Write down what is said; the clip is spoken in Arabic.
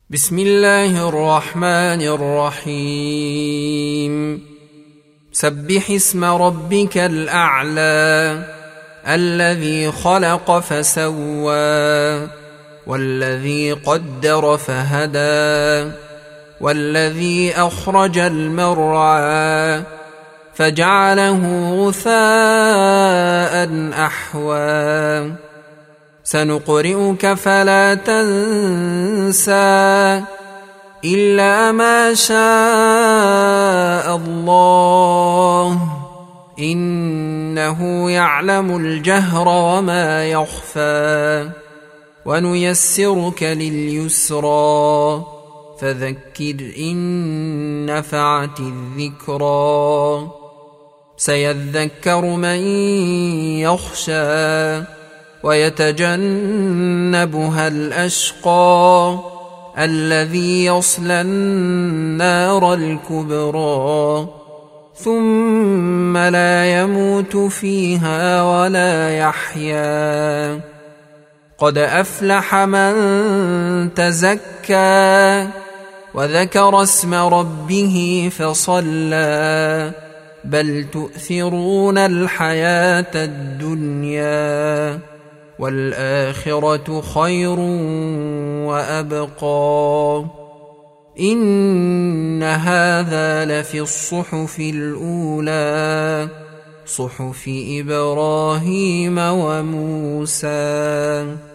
بسم الله الرحمن الرحيم. سبح اسم ربك الأعلى الذي خلق فسوى والذي قدر فهدى والذي أخرج المرعى فجعله غثاء أحوى سنقرئك فلا تنسى إلا ما شاء الله إنه يعلم الجهر وما يخفى ونيسرك لليسرى فذكر إن نفعت الذكرى سيذكر من يخشى ويتجنبها الأشقى الذي يصلى النار الكبرى ثم لا يموت فيها ولا يحيا قد أفلح من تزكى وذكر اسم ربه فصلى بل تؤثرون الحياة الدنيا والآخرة خير وأبقى إن هذا لفي الصحف الأولى صحف إبراهيم وموسى.